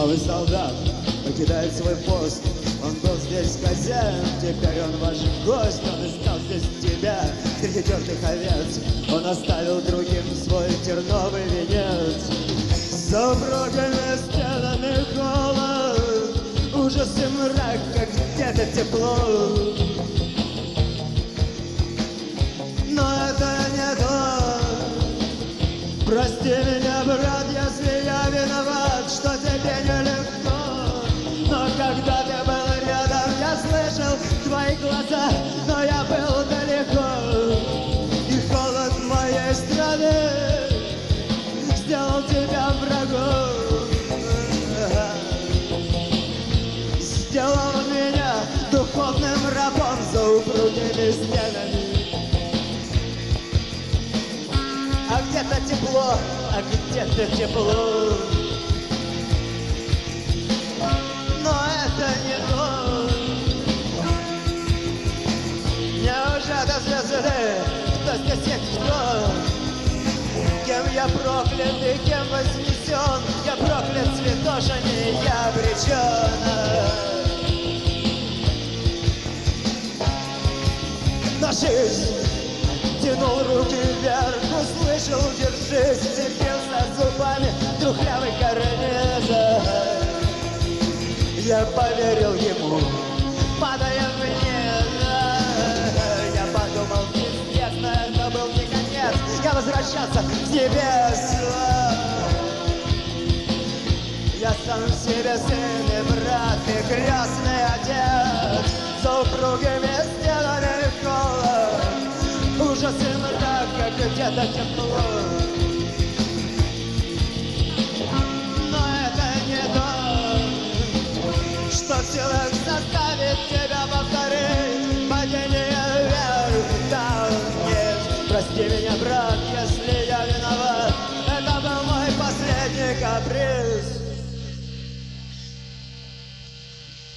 Новый солдат покидает свой пост. Он был здесь хозяин, теперь он ваш гость. Он искал здесь тебя, среди тертых овец. Он оставил другим свой терновый венец. За упругими стенами холод, ужас и мрак, как где-то тепло. Но это не то. Прости меня, брат, если я виноват, что тебе нелегко. Но когда ты был рядом, я слышал твои глаза, но я был далеко. И холод моей страны сделал тебя врагом. Сделал меня духовным рабом за упругими стенами. А где-то тепло, а где-то тепло. Но это не то. Неужели звезды, кто здесь есть кто? Кем я проклят и кем вознесен? Я проклят цветошами, я обречен. Но жизнь тянул руки вверх, услышал, держись, цепился зубами трухлявый карниза. Я поверил ему, падая вниз. Я подумал, неизвестно, это был не конец. Я возвращался с небес. Я сам себе сын и брат, и крестный отец. За упругими стенами холод, ужас и мрак, как где-то тепло.